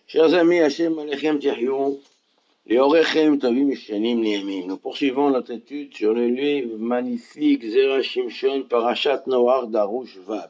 Chers amis, Hachem Alechem Tihyou, les Orechem Tovim Shanim Niamim. Nous poursuivons notre étude sur le livre magnifique Zera Shimshon Parashat Noach Darush Vav.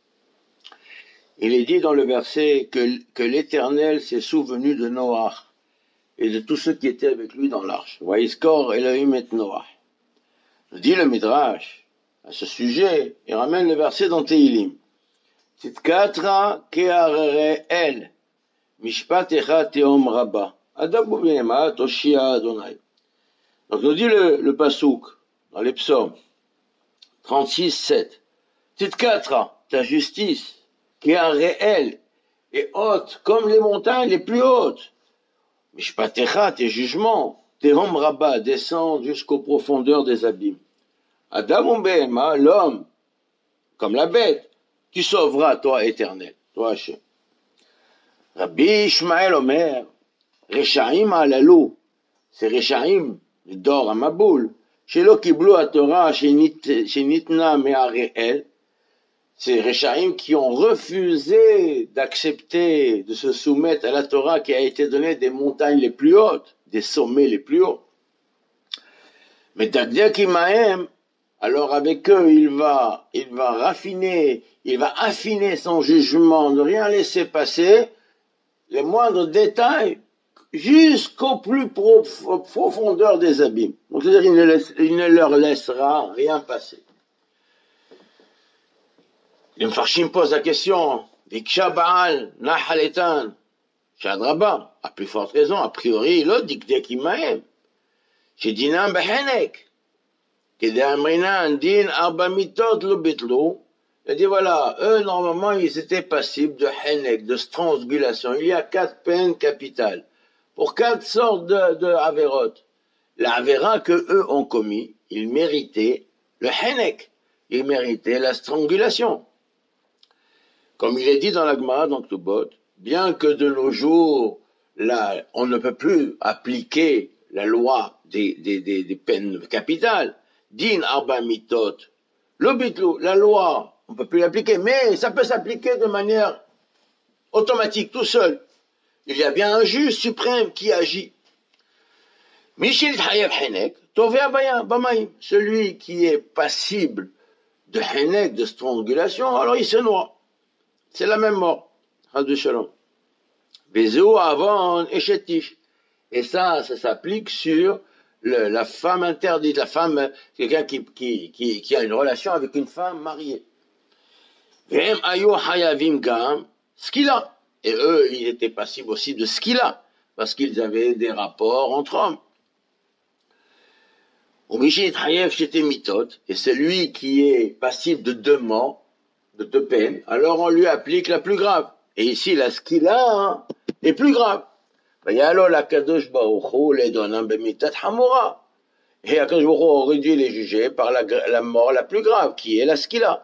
Il est dit dans le verset que l'Éternel s'est souvenu de Noach et de tous ceux qui étaient avec lui dans l'arche. Vaïskor Elohim et Noach. Nous dit le Midrash à ce sujet, il ramène le verset dans Tehilim. Titkatra ke'arere el. Mishpat echad teom rabba. Adabu b'ema toshia Adonai. Donc nous dit le pasouk dans les psaumes 36-7. Titkatra, ta justice, qui est un réel et haute comme les montagnes les plus hautes. Mishpat echad, tes jugements, teom rabba, descendent jusqu'aux profondeurs des abîmes. Adabu b'ema, l'homme, comme la bête, tu sauveras, toi éternel, toi Hachem. Rabbi Ishmael Omer, Rechaim alalou, c'est Rechaim, le dor à Maboul, Shelo Kiblu à Torah, Shenitna Me'areel, c'est Rechaim qui ont refusé d'accepter, de se soumettre à la Torah qui a été donnée des montagnes les plus hautes, des sommets les plus hauts. Mais Dagdia Kimahem, alors avec eux, il va raffiner, il va affiner son jugement, ne rien laisser passer, les moindres détails, jusqu'au plus profondeur des abîmes. Donc, c'est-à-dire, il ne leur laissera rien passer. Les Mfarshim posent la question, Viksha Baal, Nahaletan, Shadraba, à plus forte raison, a priori, l'autre dit que dès qu'il m'aime, chez Dinam Behenek, il dit voilà, eux normalement ils étaient passibles de Henek, de strangulation. Il y a 4 peines capitales pour 4 sortes de Averot. La Avera que eux ont commis, ils méritaient le Henek, ils méritaient la strangulation. Comme il est dit dans la Gemara, dans Ktubot, bien que de nos jours, là, on ne peut plus appliquer la loi des peines capitales, Din arba mitot, l'obitlu, la loi, on ne peut plus l'appliquer, mais ça peut s'appliquer de manière automatique, tout seul. Il y a bien un juge suprême qui agit. Mishil Hayev Henek, Tove Abaya, Bamaim, celui qui est passible de Henek, de strangulation, alors il se noie. C'est la même mort. Hadou Shalom. Bezou Avon Eshetish. Et ça s'applique sur la femme interdite, la femme, quelqu'un qui a une relation avec une femme mariée. Vem ayu hayavim gam skila. Et eux, ils étaient passibles aussi de skila, parce qu'ils avaient des rapports entre hommes. Umishit hayev shete mitot. Et celui qui est passible de 2 morts, de 2 peines, alors on lui applique la plus grave. Et ici, la skila est plus grave. Et Akadosh Baruch Hu aurait dû les juger par la mort la plus grave, qui est la skila.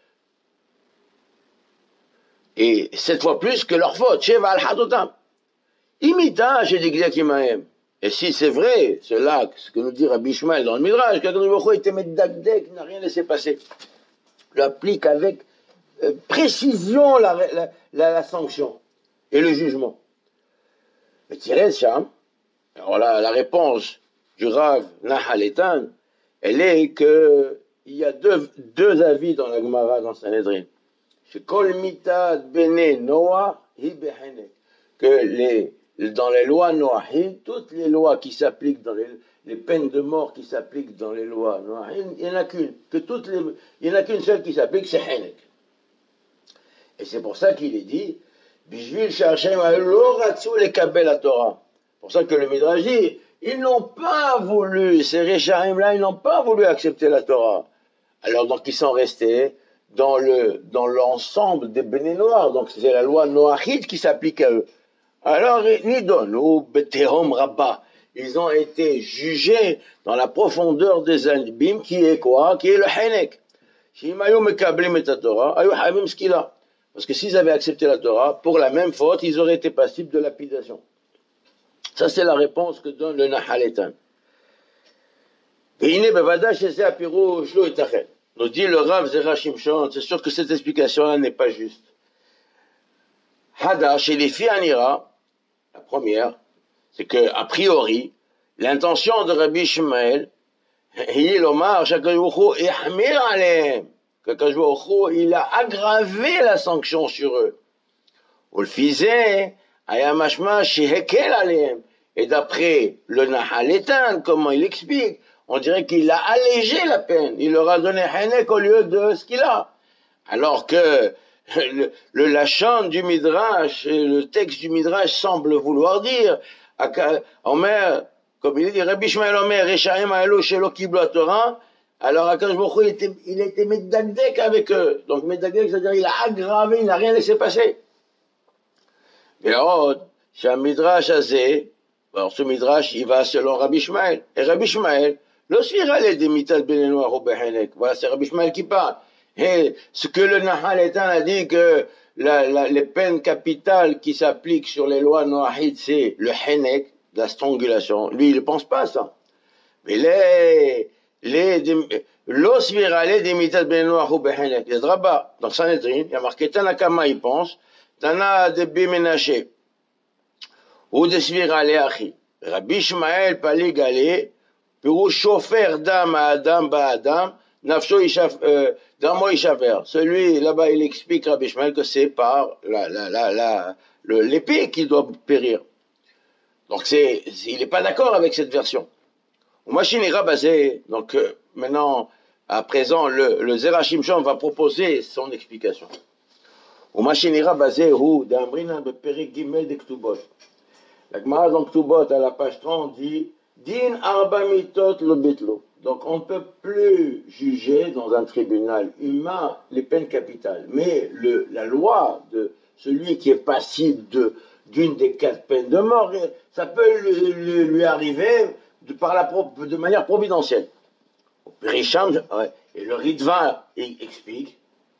Et 7 fois plus que leur faute. Sheva al hadotam. Imita, j'ai dit Kimahem. Et si c'est vrai, cela, ce que nous dit Rabbi Ishmael dans le Midrash, qu'Akadosh Baruch Hu était Meddakdek, n'a rien laissé passer. Il applique avec précision la sanction et le jugement. Mais tirez Sham, alors la réponse du Rav Nahaletan, elle est que il y a deux avis dans la Gemara dans Sanhedrin. Chez Kol mitad bene Noah hi behenek, que dans les lois Noahim, toutes les lois qui s'appliquent dans les peines de mort qui s'appliquent dans les lois Noahim, il n'y en a qu'une, il n'y en a qu'une seule qui s'applique, c'est Henek. Et c'est pour ça qu'il est dit Bishvil Shachem lo ratzu lekabel la Torah. Pour ça que le Midrash dit, ils n'ont pas voulu, ces Rechaim-là, ils n'ont pas voulu accepter la Torah. Alors donc ils sont restés dans l'ensemble des Béné Noirs. Donc c'est la loi noachite qui s'applique à eux. Alors Nidonu Betehom Rabba, ils ont été jugés dans la profondeur des abîmes, qui est quoi? Qui est le Henek. Shimayu mekablim et Torah, ayu habim skila. Parce que s'ils avaient accepté la Torah, pour la même faute, ils auraient été passibles de lapidation. Ça, c'est la réponse que donne le Nahaletan. Nous dit le Rav Zera Shimshon, c'est sûr que cette explication-là n'est pas juste. Hada, chez les filles Anira, première, c'est que, a priori, l'intention de Rabbi Ishmael, il a aggravé la sanction sur eux. Et d'après le Nahaletan, comment il explique, on dirait qu'il a allégé la peine. Il leur a donné Henek au lieu de ce qu'il a. Alors que le Lachon du Midrash, le texte du Midrash semble vouloir dire, Omer, comme il dit, Rabbi Ishmael Omer, Reshaim Aelo Shelo Kiblo Torah, alors Akadosh Baruch Hu, il était médagdek avec eux. Donc médagdek, c'est-à-dire il a aggravé, il n'a rien laissé passer. Et alors, chez un Midrash azé, alors ce Midrash, il va selon Rabbi Ishmael. Et Rabbi Ishmael, l'osvirale des mitat benenoir au behenek. Voilà, c'est Rabbi Ishmael qui parle. Et ce que le Nahal Etan a dit que les peines capitales qui s'appliquent sur les lois noahides, c'est le henek, la strangulation. Lui, il ne pense pas à ça. Mais l'os virale des mitat benenoir au behenek. Les drabas, dans Sanhedrin, il y a marqué Tanakama, il pense, Tana de Bimenaché. Ou de svirale achi. Rabbi Ishmael paligale, pour chauffer dam à adam ba adam, nafsho damo ishaver. Celui là-bas, il explique Rabbi Ishmael que c'est par l'épée qui doit périr. Donc il n'est pas d'accord avec cette version. Au machinera basé, donc maintenant, à présent, le Zerachim Shon va proposer son explication. Au machinera basé, ou d'ambrina de périk gimel de ktubot. La Gemara dans Ktubot à la page 30 dit Din arba mitot lo betlo. Donc on ne peut plus juger dans un tribunal humain les peines capitales. Mais la loi de celui qui est passible d'une des 4 peines de mort, ça peut lui arriver de manière providentielle. Risham, et le Ritva explique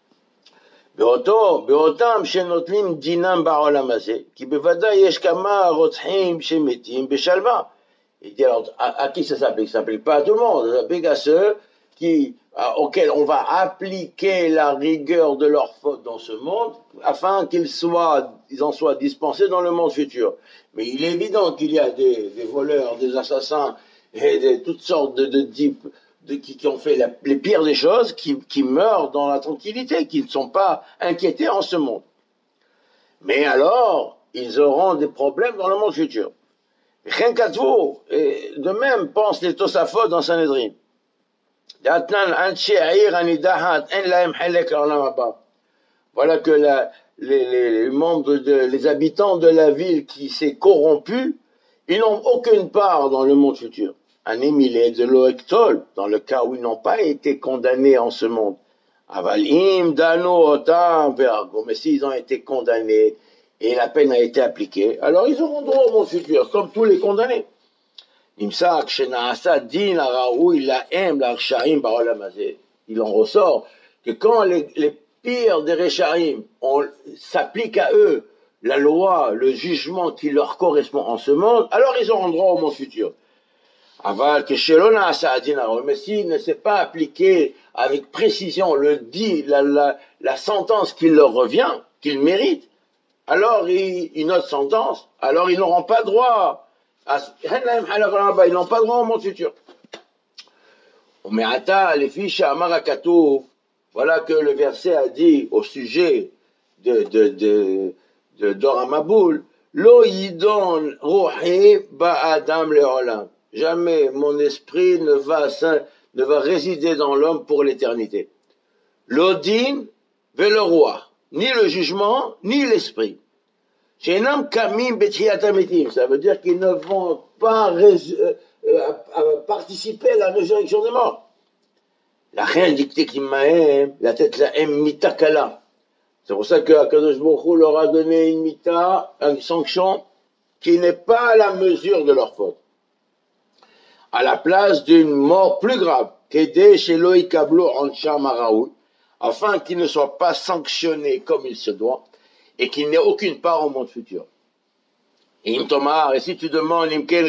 באותם שנוטלים דינם בעולם הזה, כי בוודאי יש כמה רוצחים שמתים בשלווה. Il dit alors, à qui ça s'applique? Ça s'applique pas à tout le monde, ça s'applique à ceux auxquels on va appliquer la rigueur de leur faute dans ce monde, afin qu'ils en soient dispensés dans le monde futur. Mais il est évident qu'il y a des voleurs, des assassins, et toutes sortes de types, qui ont fait les pires des choses, qui meurent dans la tranquillité, qui ne sont pas inquiétés en ce monde. Mais alors, ils auront des problèmes dans le monde futur. Et de même pensent les Tosafot dans Sanhedrin. Voilà que les membres, les habitants de la ville qui s'est corrompue, ils n'ont aucune part dans le monde futur. Un émilé de l'Oektol, dans le cas où ils n'ont pas été condamnés en ce monde. Avalim, Dano, Otam, Vergo. Mais s'ils ont été condamnés et la peine a été appliquée, alors ils auront droit au monde futur, comme tous les condamnés. Nimsak, Shenaasa, Din, Araou, Ilahem, Larshaim, Barolamazé. Il en ressort que quand les pires des Rechaim s'appliquent à eux la loi, le jugement qui leur correspond en ce monde, alors ils auront droit au monde futur. Aval que Shelona Asadin, mais s'il ne s'est pas appliqué avec précision la sentence qui leur revient, qu'ils méritent, alors une autre sentence, alors ils n'auront pas droit ils n'ont pas droit au monde futur. Voilà que le verset a dit au sujet de Dor Maboul, Lo yidon ruhi ba'adam le'olam. Jamais mon esprit ne va résider dans l'homme pour l'éternité. L'odin ve le roi, ni le jugement, ni l'esprit. Shenam kamim betchiatamitim, ça veut dire qu'ils ne vont pas participer à la résurrection des morts. La reine dictée Kimmahem, la tête la M mitakala. C'est pour ça que Akadosh Baruch Hu leur a donné une mita, une sanction qui n'est pas à la mesure de leur faute. À la place d'une mort plus grave, qu'aider chez Loïkablo en Maraoul, afin qu'il ne soit pas sanctionné comme il se doit, et qu'il n'ait aucune part au monde futur. Et si tu demandes,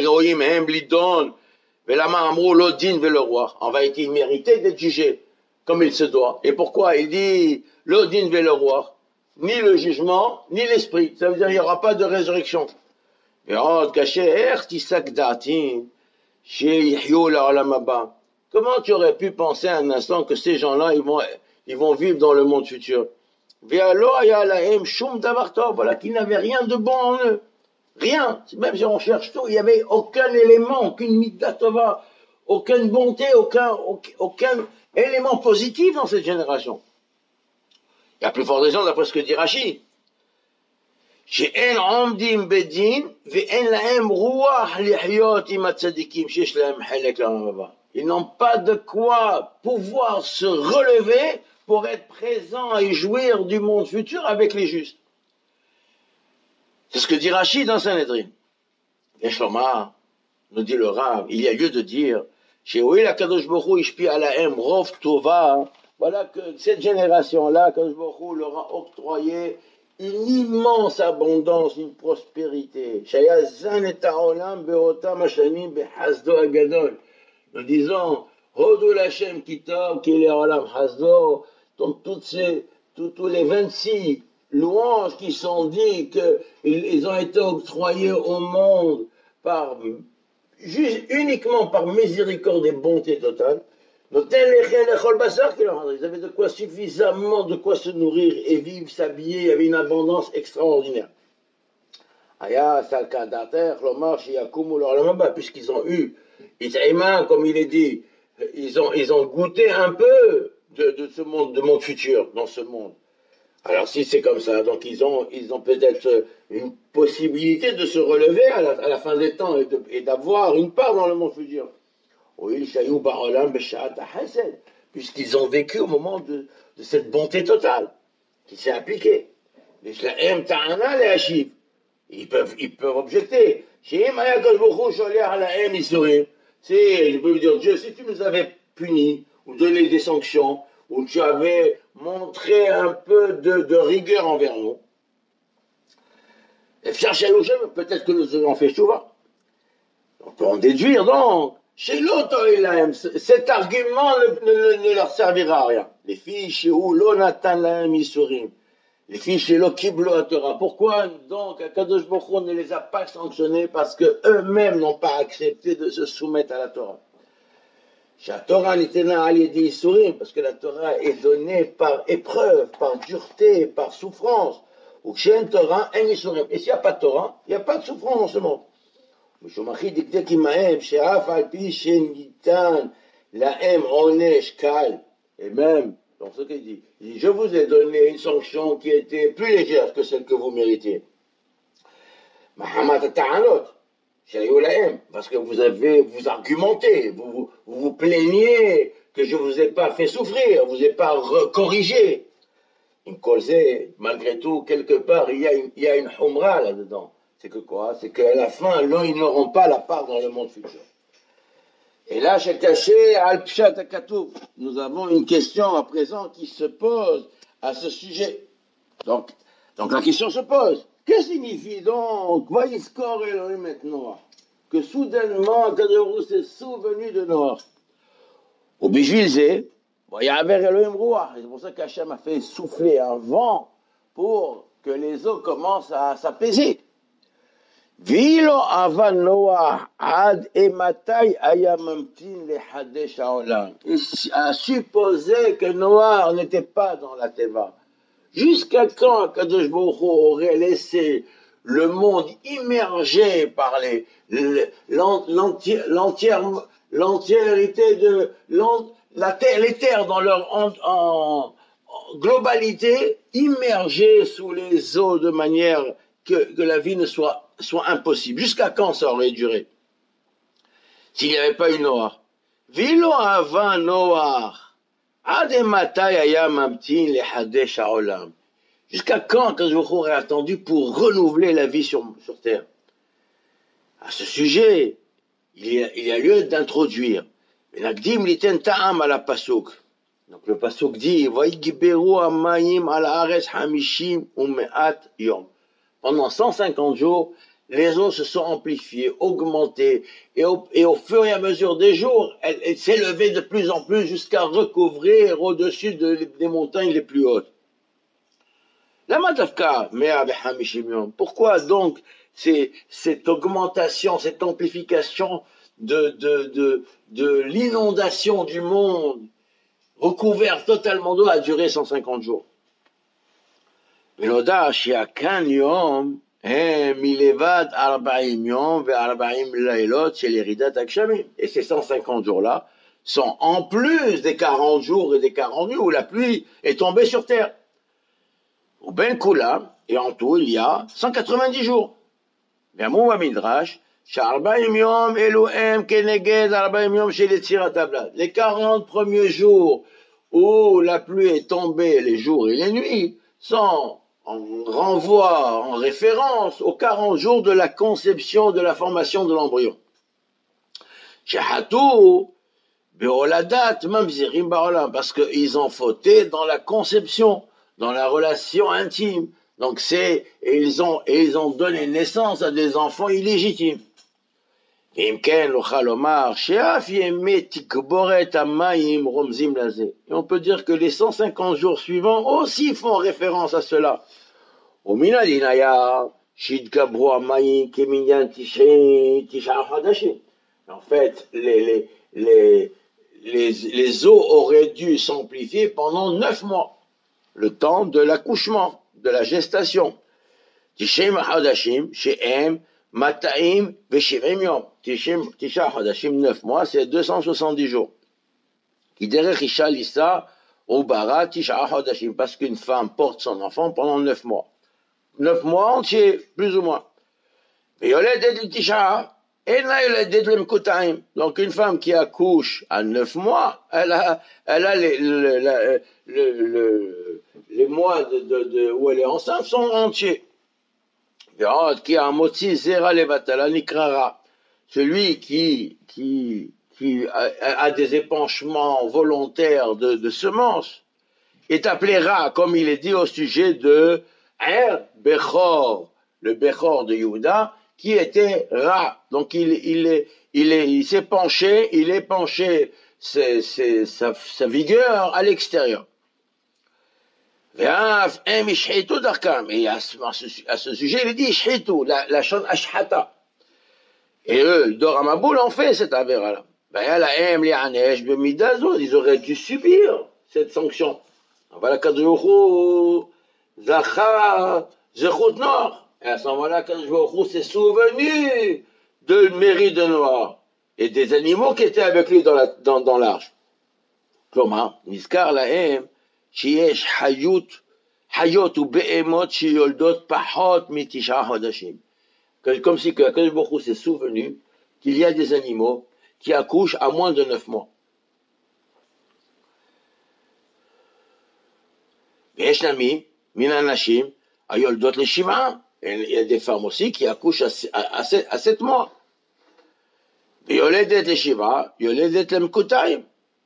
en vérité, il méritait d'être jugé comme il se doit. Et pourquoi? Il dit, l'odin ve le roi, ni le jugement, ni l'esprit. Ça veut dire qu'il n'y aura pas de résurrection. ועוד קשה, איך תיסק דעתי שיחיו לעולם הבא? Comment tu aurais pu penser un instant que ces gens-là, ils vont vivre dans le monde futur? Ve'alo haya lahem shum davar tov, voilà, qu'ils n'avaient rien de bon en eux. Rien. Même si on cherche tout, il n'y avait aucun élément, aucune mitzvah tova, aucune bonté, aucun élément positif dans cette génération. Il y a plus forte raison d'après ce que dit Rashi. שאין עומדים בדין ואין להם רוח לחיות עם הצדיקים שיש להם חלק לעולם הבא. Ils n'ont pas de quoi pouvoir se relever pour être présents et jouir du monde futur avec les justes. C'est ce que dit Rashi dans Sanhedrin. Yesh lomar, nous dit le Rav, il y a lieu de dire, she'oil HaKadosh Baruch Hu ishpi alahem rov tova, voilà que cette génération-là, Kadosh Baruch Hu leur a octroyé une immense abondance, une prospérité. Shayazan et ha'olam be'otam hashanim be'hasdo hagadol. Nous disons, Hodou l'Hashem Kitov, qu'il est Olam Hasdo, donc tous les 26 louanges qui sont dites, qu'ils ont été octroyés au monde uniquement par miséricorde et bonté totale. Ils avaient de quoi suffisamment de quoi se nourrir et vivre, s'habiller, il y avait une abondance extraordinaire. Puisqu'ils ont eu, comme il est dit, ils ont goûté un peu de ce monde, de monde futur, dans ce monde. Alors si c'est comme ça, donc ils ont peut-être une possibilité de se relever à la fin des temps et d'avoir une part dans le monde futur. Puisqu'ils ont vécu au moment de cette bonté totale qui s'est appliquée. Ils peuvent objecter. Si je peux vous dire, Dieu, si tu nous avais punis ou donné des sanctions, ou tu avais montré un peu de rigueur envers nous, peut-être que nous aurions fait chouva. On peut en déduire donc. Chez l'autre, cet argument ne leur servira à rien. Les filles chez où l'onatan lahem isurim. Les filles chez l'okiblo à Torah. Pourquoi donc Akadosh Baruch Hu ne les a pas sanctionnés? Parce que eux-mêmes n'ont pas accepté de se soumettre à la Torah. Parce que la Torah est donnée par épreuve, par dureté, par souffrance. Et s'il n'y a pas de Torah, il n'y a pas de souffrance dans ce monde. Et même, dans ce qu'il dit, je vous ai donné une sanction qui était plus légère que celle que vous méritez. Parce que vous argumentez, vous plaignez que je ne vous ai pas fait souffrir, je ne vous ai pas corrigé. Malgré tout, quelque part, il y a une humra là-dedans. C'est que quoi? C'est qu'à la fin, ils n'auront pas la part dans le monde futur. Et là, chez Caché, Al-Pshat Akatouf, nous avons une question à présent qui se pose à ce sujet. Donc la question se pose. Que signifie donc Vayiskor Elohim et Noach? Que soudainement, Kadosh s'est souvenu de Noach. Au Bijvilzé, il y avait Elohim Ruach. C'est pour ça qu'Hachem a fait souffler un vent pour que les eaux commencent à s'apaiser. Vilo ava Noach ad ematai aya mamtin lehadesh haolam. Il a supposé que Noach n'était pas dans la Teva. Jusqu'à quand Kadosh Baruch Hu aurait laissé le monde immergé par l'entièreté de les terres dans leur en globalité immergées sous les eaux de manière que la vie ne soit impossible. Jusqu'à quand ça aurait duré s'il n'y avait pas eu Noach? Vilo ava Noach. Jusqu'à quand Kadosh Baruch Hu aurait attendu pour renouveler la vie sur terre? À ce sujet, il y a lieu d'introduire. Donc le pasuk dit pendant 150 jours, les eaux se sont amplifiées, augmentées, et au fur et à mesure des jours, elles s'élevaient de plus en plus jusqu'à recouvrir au-dessus des montagnes les plus hautes. Pourquoi donc cette augmentation, cette amplification de l'inondation du monde, recouvert totalement d'eau, a duré 150 jours. ונודע שהכאן יום הם מלבד 40 יום ו40 לילות של ירידת הגשמים. Et ces 150 jours-là sont en plus des 40 jours et des 40 nuits où la pluie est tombée sur terre. ובין כולם, et en tout, il y a 190 jours. ואמרו במדרש, ש40 יום אלו הם כנגד 40 יום של יצירת הבלד. Les 40 premiers jours où la pluie est tombée, les jours et les nuits, sont en renvoi, en référence aux 40 jours de la conception, de la formation de l'embryon. Shahatu, Beoladat, Mamzirim Baolam, parce qu'ils ont fauté dans la conception, dans la relation intime. Donc ils ont donné naissance à des enfants illégitimes. Et on peut dire que les 150 jours suivants aussi font référence à cela. En fait, les eaux auraient dû s'amplifier pendant 9 mois, le temps de l'accouchement, de la gestation. Mataim Veshivim Yom. Tisha Hadashim 9 mois, c'est 270 jours. Qui derrière Isha Lissa, au Bara, Tisha Hadashim, parce qu'une femme porte son enfant pendant 9 mois. 9 mois entiers, plus ou moins. Donc une femme qui accouche à 9 mois, elle a les mois où elle est enceinte sont entiers. Qui a un moti zera levatala nikrara, celui qui a des épanchements volontaires de semences est appelé Ra, comme il est dit au sujet de Bechor, le Bechor de Yehuda, qui était Ra. Donc il s'est penché, il est penché sa vigueur à l'extérieur. Et à ce sujet, il dit Ishhitu, la chose Ashhata. Et eux, Doramaboul ont fait cette avéra-là. Ils auraient dû subir cette sanction. Voilà Kadjouchou, Zachar, Zechut Nord. Et à ce moment-là, Kadjouchou s'est souvenu de mérite de Noir et des animaux qui étaient avec lui dans l'arche. Comment Niskar Lahem. שיש חיות ובהמות שיולדות פחות מ9 חודשים. Comme si Akadosh Baruch Hu s'est souvenu qu'il y a des animaux qui accouchent à moins de 9 mois. ויש נמי מן הנשים היולדות ל7. Il y a des femmes aussi qui accouchent à 7 mois. ויולדת ל7, יולדת למקוטיים.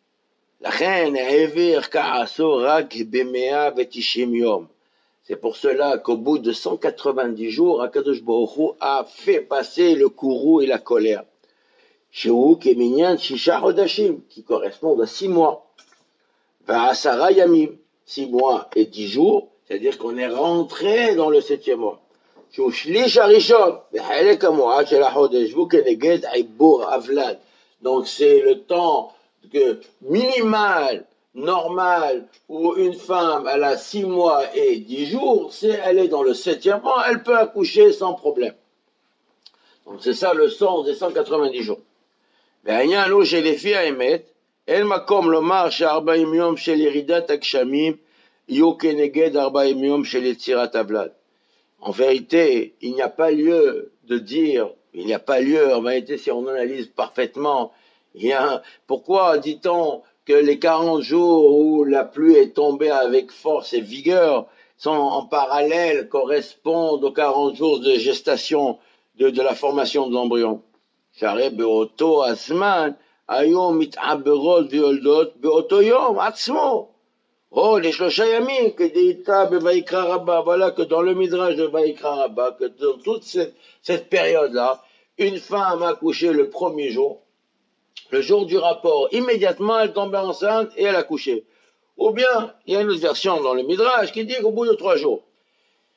C'est pour cela qu'au bout de 190 jours, Akadosh Baruch Hu a fait passer le courroux et la colère. Qui correspondent à 6 mois. 6 mois et 10 jours, c'est-à-dire qu'on est rentré dans le 7e mois. Donc c'est le temps minimal, normal, où une femme, elle a 6 mois et 10 jours, elle est dans le 7e mois, elle peut accoucher sans problème. Donc c'est ça le sens des 190 jours. En vérité, il n'y a pas lieu de dire, en vérité, si on analyse parfaitement, pourquoi dit-on que les 40 jours où la pluie est tombée avec force et vigueur sont en parallèle, correspondent aux 40 jours de gestation de la formation de l'embryon? שהרי באותו הזמן היו מתעברות ויולדות באותו יום עצמו. Les 3 ימים, כדאיתה בויקרא רבה. Voilà que dans le Midrash de Vaikra Rabba, que dans toute cette période-là, une femme accouchait le premier jour, le jour du rapport, immédiatement elle tombait enceinte et elle accouchait. Ou bien, il y a une autre version dans le Midrash qui dit qu'au bout de 3 jours.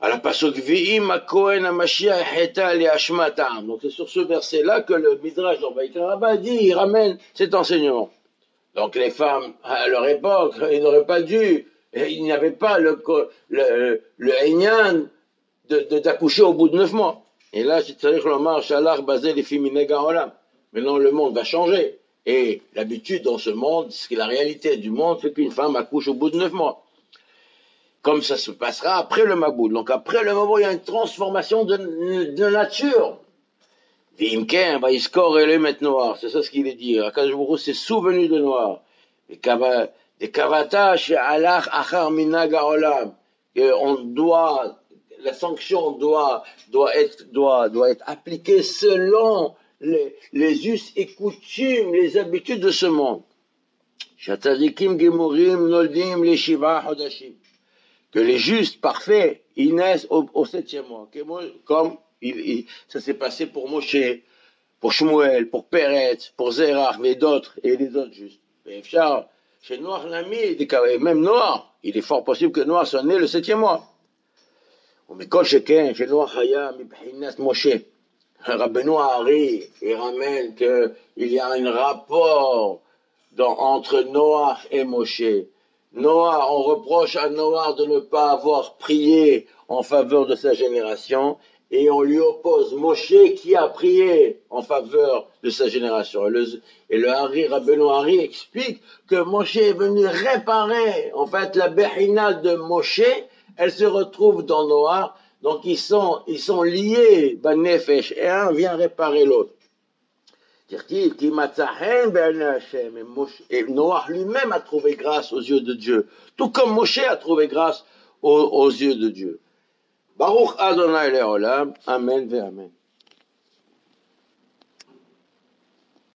à la pasuk V'im ha-Kohen ha-Mashiach heta li-Hashmat ha'am. Donc c'est sur ce verset-là que le Midrash dans Vaikra Rabbah dit, il ramène cet enseignement. Donc les femmes, à leur époque, ils n'auraient pas dû, il n'y avait pas le Einyan d'accoucher au bout de 9 mois. Et là, c'est dire l'Omar, Shalach, Basé, les filles Minega Olam. Maintenant, le monde va changer. Et l'habitude dans ce monde, c'est la réalité du monde, c'est qu'une femme accouche au bout de 9 mois. Comme ça se passera après le Maboul. Donc après le Maboul, il y a une transformation de nature. Vimken, va iskor et met noir. C'est ça ce qu'il est dit. Akadosh Baruch Hu s'est souvenu de noir. Des kavata chez Alach achar minag haolam. On doit, la sanction doit être appliquée selon les us et coutumes, les habitudes de ce monde. Shatadikim gemurim noldim les shiva chodashim. Que les justes parfaits, ils naissent au 7e mois. Comme ça s'est passé pour Moshe, pour Shmuel, pour Peretz, pour Zerach, mais d'autres, et les autres justes. Et chez Noach l'ami, même Noach, il est fort possible que Noach soit né le 7e mois. Mais quand chez Noach Haya, Mibhinat Moshe, Rabbeinu Hari, il ramène qu'il y a un rapport entre Noach et Moshe. Noach, on reproche à Noach de ne pas avoir prié en faveur de sa génération, et on lui oppose Moshe qui a prié en faveur de sa génération. Et le Rabbeinu Hari explique que Moshe est venu réparer, en fait, la Bechina de Moshe, elle se retrouve dans Noach, donc ils sont liés, Banefesh, et un vient réparer l'autre. Et Noach lui-même a trouvé grâce aux yeux de Dieu, tout comme Moshe a trouvé grâce aux yeux de Dieu. Baruch Adonai Leolam, Amen ve Amen.